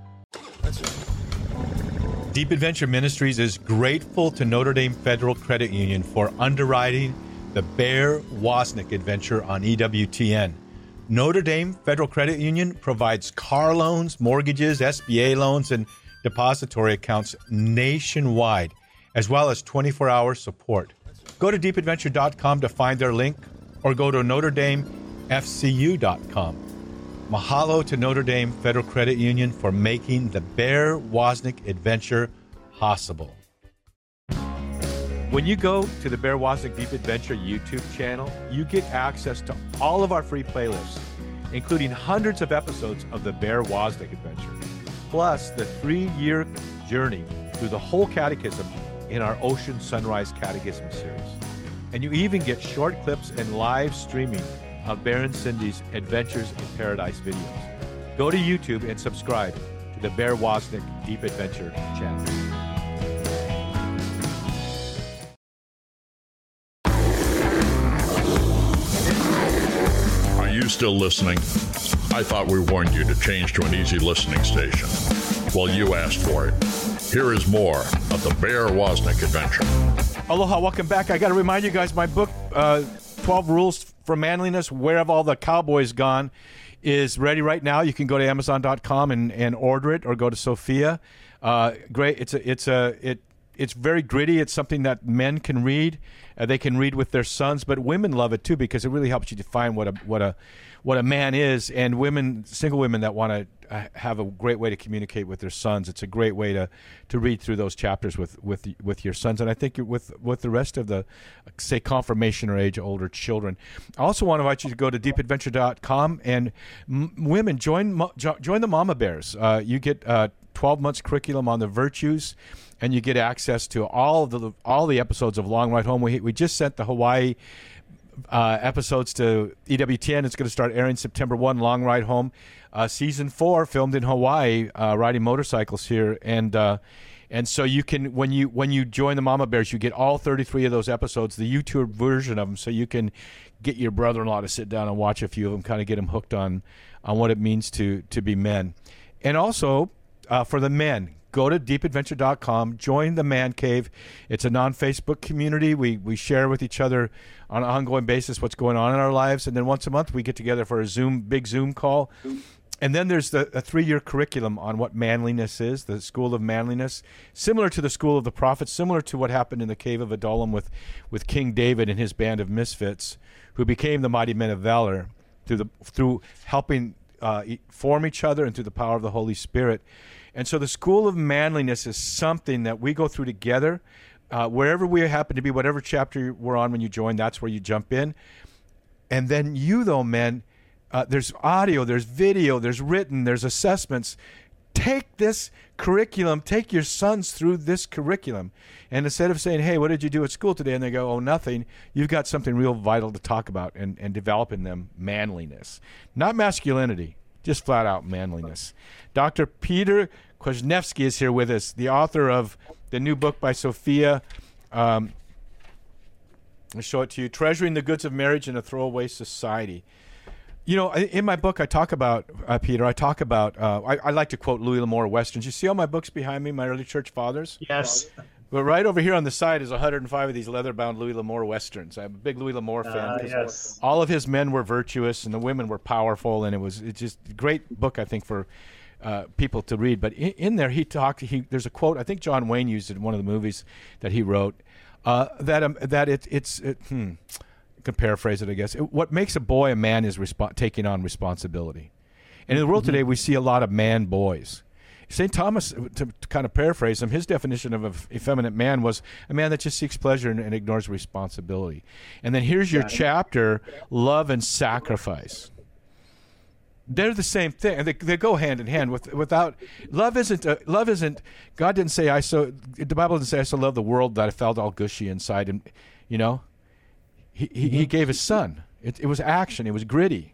A: Deep Adventure Ministries is grateful to Notre Dame Federal Credit Union for underwriting the Bear Wozniak Adventure on E W T N. Notre Dame Federal Credit Union provides car loans, mortgages, S B A loans, and depository accounts nationwide, as well as twenty-four hour support. Go to deep adventure dot com to find their link, or go to notre dame f c u dot com. Mahalo to Notre Dame Federal Credit Union for making the Bear Wozniak Adventure possible. When you go to the Bear Wozniak Deep Adventure YouTube channel, you get access to all of our free playlists, including hundreds of episodes of the Bear Wozniak Adventure, plus the three-year journey through the whole catechism in our Ocean Sunrise Catechism series. And you even get short clips and live streaming of Bear and Cindy's Adventures in Paradise videos. Go to YouTube and subscribe to the Bear Wozniak Deep Adventure channel.
C: still listening? I thought we warned you to change to an easy listening station. Well, you asked for it. Here is more of the Bear Wozniak Adventure.
A: Aloha, welcome back. I got to remind you guys, my book, uh, twelve Rules for Manliness, Where Have All the Cowboys Gone, is ready right now. You can go to amazon dot com and, and order it, or go to Sophia. Uh, great. It's a, it's a, it, it's very gritty. It's something that men can read. Uh, they can read with their sons, but women love it too, because it really helps you define what a, what a, what a man is. And women, single women that want to uh, have a great way to communicate with their sons. It's a great way to, to read through those chapters with, with, with your sons. And I think with, with the rest of the, say, confirmation or age older children. I also want to invite you to go to deep adventure dot com, and m- women join, mo- jo- join the Mama Bears. Uh, you get uh twelve months curriculum on the virtues, and you get access to all of the all the episodes of Long Ride Home. We we just sent the Hawaii uh, episodes to E W T N. It's going to start airing September first. Long Ride Home, uh, season four, filmed in Hawaii, uh, riding motorcycles here, and uh, and so you can when you when you join the Mama Bears, you get all thirty-three of those episodes, the YouTube version of them, so you can get your brother-in-law to sit down and watch a few of them, kind of get them hooked on on what it means to to be men, and also. Uh, for the men, go to deep adventure dot com, join the Man Cave. It's a non-Facebook community. We we share with each other on an ongoing basis what's going on in our lives, and then once a month we get together for a Zoom, big Zoom call. And then there's the a three-year curriculum on what manliness is, the School of Manliness, similar to the School of the Prophets, similar to what happened in the Cave of Adullam with, with King David and his band of misfits, who became the mighty men of valor through the through helping uh, form each other and through the power of the Holy Spirit. And so the School of Manliness is something that we go through together. Uh, wherever we happen to be, whatever chapter we're on when you join, that's where you jump in. And then you, though, men, uh, there's audio, there's video, there's written, there's assessments. Take this curriculum, take your sons through this curriculum. And instead of saying, hey, what did you do at school today? And they go, oh, nothing. You've got something real vital to talk about and, and develop in them manliness. Not masculinity. Just flat out manliness. Doctor Peter Kwasniewski is here with us, the author of the new book by Sophia. Um, I'll show it to you. Treasuring the Goods of Marriage in a Throwaway Society. You know, in my book, I talk about, uh, Peter, I talk about, uh, I, I like to quote Louis L'Amour Westerns. You see all my books behind me, my early church fathers?
B: Yes.
A: But right over here on the side is one hundred five of these leather-bound Louis L'Amour Westerns. I'm a big Louis L'Amour fan.
B: Uh, yes.
A: All of his men were virtuous, and the women were powerful, and it was it's just a great book, I think, for uh, people to read. But in, in there, he talked. He there's a quote. I think John Wayne used it in one of the movies that he wrote. Uh, that um, that it, it's it, hmm, I can paraphrase it, I guess. It, what makes a boy a man is resp- taking on responsibility. And in the world mm-hmm. today, we see a lot of man boys. Saint Thomas, to, to kind of paraphrase him, his definition of an effeminate man was a man that just seeks pleasure and, and ignores responsibility. And then here's your chapter, love and sacrifice. They're the same thing, and they, they go hand in hand. With without love isn't a, love isn't. God didn't say I so. The Bible didn't say I so loved the world that I felt all gushy inside, and you know, he he, he gave his son. It, it was action. It was gritty.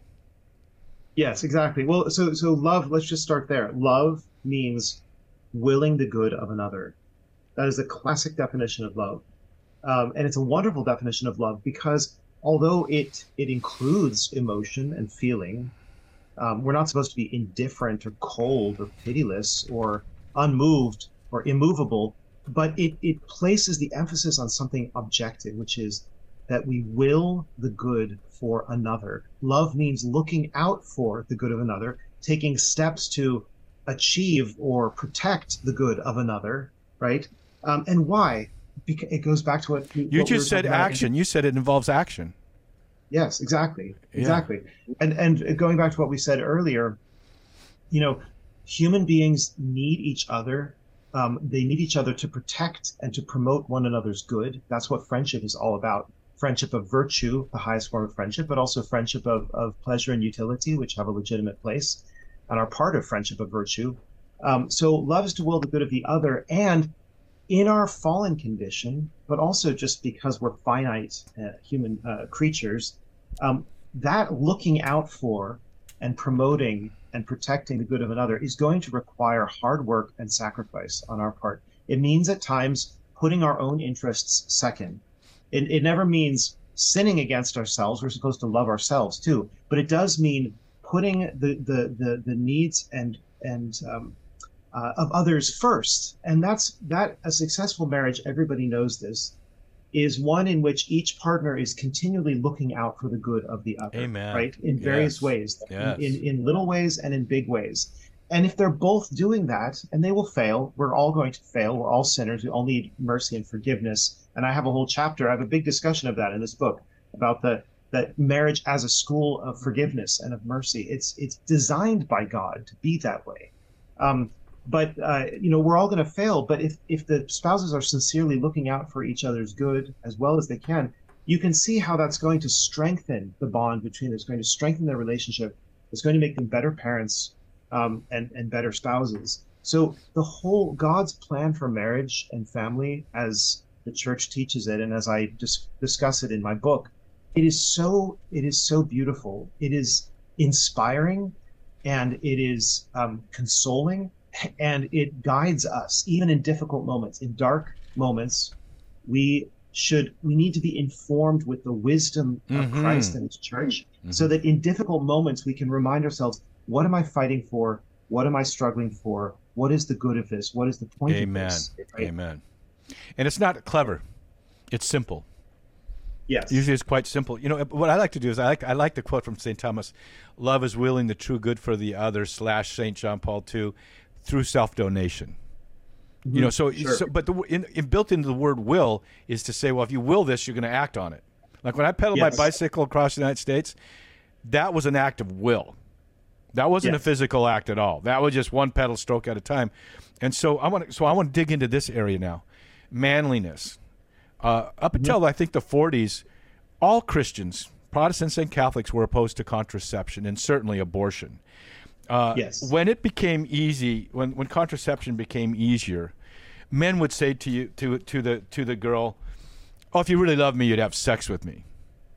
B: Yes, exactly. Well, so so love. Let's just start there. Love means willing the good of another. That is the classic definition of love. Um, and it's a wonderful definition of love because although it it includes emotion and feeling, um, we're not supposed to be indifferent or cold or pitiless or unmoved or immovable, but it, it places the emphasis on something objective, which is that we will the good for another. Love means looking out for the good of another, taking steps to achieve or protect the good of another, right? Um, and why? Because it goes back to what
A: you
B: what
A: just we said. Action. You said it involves action.
B: Yes, exactly, exactly. Yeah. And and going back to what we said earlier, you know, human beings need each other. Um, they need each other to protect and to promote one another's good. That's what friendship is all about. Friendship of virtue, the highest form of friendship, but also friendship of, of pleasure and utility, which have a legitimate place and are part of friendship of virtue. Um, so love is to will the good of the other. And in our fallen condition, but also just because we're finite uh, human uh, creatures, um, that looking out for and promoting and protecting the good of another is going to require hard work and sacrifice on our part. It means at times putting our own interests second. It, it never means sinning against ourselves. We're supposed to love ourselves too, but it does mean putting the the the, the needs and and um, uh, of others first. And that's that a successful marriage, everybody knows this, is one in which each partner is continually looking out for the good of the other.
A: Amen.
B: Right? In various
A: Yes.
B: ways,
A: Yes.
B: in, in, in little ways and in big ways. And if they're both doing that, and they will fail, we're all going to fail. We're all sinners. We all need mercy and forgiveness. And I have a whole chapter, I have a big discussion of that in this book, about the that marriage as a school of forgiveness and of mercy. It's it's designed by God to be that way. Um, but, uh, you know, we're all going to fail. But if, if the spouses are sincerely looking out for each other's good as well as they can, you can see how that's going to strengthen the bond between them. It's going to strengthen their relationship. It's going to make them better parents um, and, and better spouses. So the whole God's plan for marriage and family, as the church teaches it, and as I dis- discuss it in my book, it is so it is so beautiful. It is inspiring, and it is um, consoling, and it guides us even in difficult moments, in dark moments. We should we need to be informed with the wisdom of
A: Mhm.
B: Christ and His church,
A: Mhm.
B: so that in difficult moments we can remind ourselves, what am I fighting for? What am I struggling for? What is the good of this? What is the point
A: Amen.
B: of this? Right?
A: Amen. And it's not clever. It's simple.
B: Yes.
A: Usually it's quite simple. You know, what I like to do is I like I like the quote from Saint Thomas, love is willing the true good for the other, slash Saint John Paul the Second, through self-donation. You know, so,
B: Sure.
A: so but the, in, in, built into the word will is to say, well, if you will this, you're going to act on it. Like when I pedaled
B: Yes.
A: my bicycle across the United States, that was an act of will. That wasn't
B: Yeah.
A: a physical act at all. That was just one pedal stroke at a time. And so I want to, so I want to dig into this area now, manliness. Uh, up until I think the forties, all Christians, Protestants and Catholics, were opposed to contraception and certainly abortion. Uh,
B: Yes.
A: When it became easy, when, when contraception became easier, men would say to you to to the to the girl, "Oh, if you really love me, you'd have sex with me."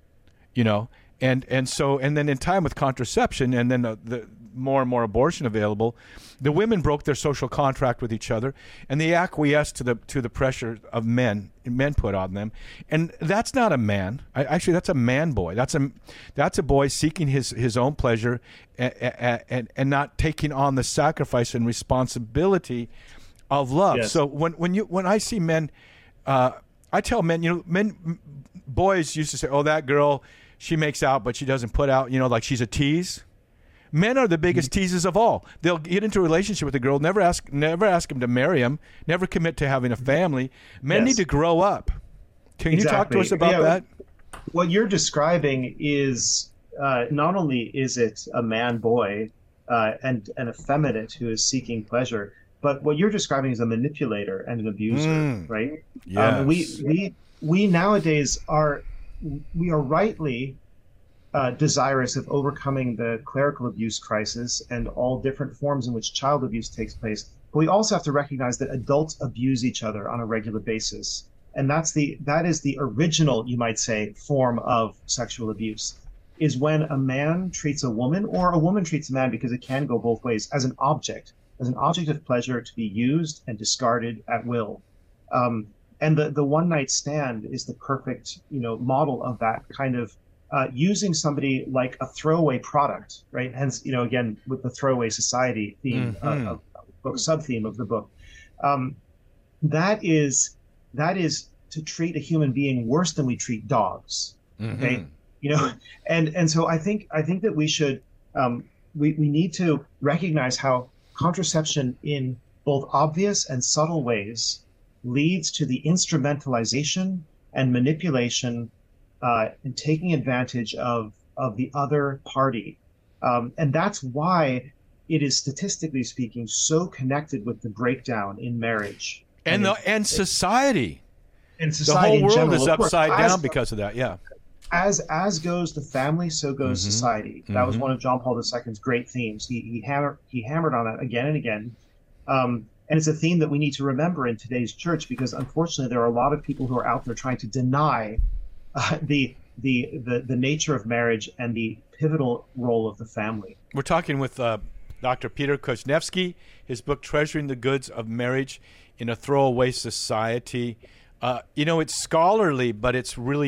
A: You know, and and so and then in time with contraception, and then the, the more and more abortion available, the women broke their social contract with each other, and they acquiesced to the to the pressure of men men put on them, and that's not a man. I, actually, that's a man boy. That's a that's a boy seeking his his own pleasure, and and, and not taking on the sacrifice and responsibility of love.
B: Yes.
A: So when when you when I see men, uh, I tell men, you know, men boys used to say, "Oh, that girl, she makes out, but she doesn't put out." You know, like she's a tease. Men are the biggest teasers of all. They'll get into a relationship with a girl, never ask, never ask him to marry him, never commit to having a family. Men
B: Yes.
A: need to grow up. Can you talk to
B: Exactly.
A: us about
B: Yeah.
A: that?
B: What you're describing is uh, not only is it a man boy uh, and an effeminate who is seeking pleasure, but what you're describing is a manipulator and an abuser,
A: Mm.
B: right?
A: Yes.
B: Um, we we we nowadays are we are rightly uh, desirous of overcoming the clerical abuse crisis and all different forms in which child abuse takes place. But we also have to recognize that adults abuse each other on a regular basis, and that's the that is the original, you might say, form of sexual abuse. Is when a man treats a woman, or a woman treats a man, because it can go both ways, as an object, as an object of pleasure to be used and discarded at will. Um, and the, the one night stand is the perfect, you know, model of that kind of uh, using somebody like a throwaway product, right? Hence, you know, again, with the throwaway society theme
A: Mhm.
B: uh, of the book, sub theme of the book. Um, that is that is to treat a human being worse than we treat dogs. Okay.
A: Mhm.
B: You know, and and so I think I think that we should um, we we need to recognize how contraception in both obvious and subtle ways leads to the instrumentalization and manipulation uh, and taking advantage of of the other party, um, and that's why it is, statistically speaking, so connected with the breakdown in marriage
A: And
B: in-
A: the and society.
B: in
A: The
B: society
A: whole
B: in
A: world
B: general.
A: is
B: Of course,
A: upside
B: as-
A: down because of that. Yeah.
B: as as goes the family, so goes
A: Mhm.
B: society. That was
A: Mhm.
B: one of John Paul the Second's great themes. He he hammered he hammered on that again and again, um, and it's a theme that we need to remember in today's church, because unfortunately there are a lot of people who are out there trying to deny uh, the, the the the nature of marriage and the pivotal role of the family.
A: We're talking with uh, Doctor Peter Kuznevsky, his book Treasuring the Goods of Marriage in a Throwaway Society. Uh, you know, it's scholarly, but it's really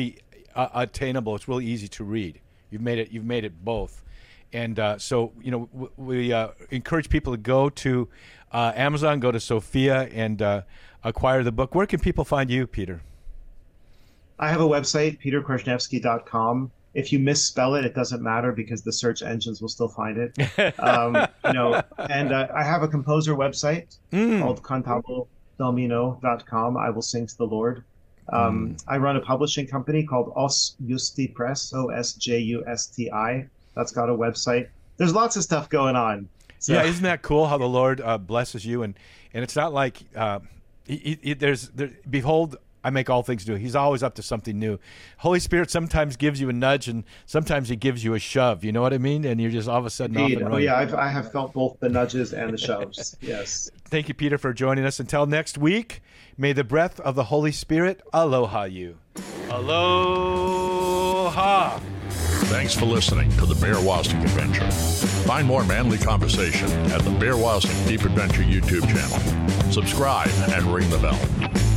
A: uh, attainable. It's really easy to read. You've made it. You've made it both. And uh, so, you know, w- we uh, encourage people to go to uh, Amazon, go to Sophia, and uh, acquire the book. Where can people find you, Peter?
B: I have a website, peter krasnevsky dot com. If you misspell it, it doesn't matter because the search engines will still find it. Um, you know, and uh, I have a composer website mm. called cantabo domino dot com. I will sing to the Lord. Um, mm. I run a publishing company called Os Justi Press, O S J U S T I. That's got a website. There's lots of stuff going on. So.
A: Yeah, isn't that cool how the Lord uh, blesses you? And, and it's not like uh, he, he, there's, there, behold, I make all things new. He's always up to something new. Holy Spirit sometimes gives you a nudge, and sometimes he gives you a shove. You know what I mean? And you're just all of a sudden
B: Indeed.
A: off and
B: oh,
A: running.
B: yeah, I've, I have felt both the nudges and the shoves. Yes.
A: Thank you, Peter, for joining us. Until next week, may the breath of the Holy Spirit aloha you. Aloha.
C: Thanks for listening to the Bear Wozniak Adventure. Find more manly conversation at the Bear Wozniak Deep Adventure YouTube channel. Subscribe and ring the bell.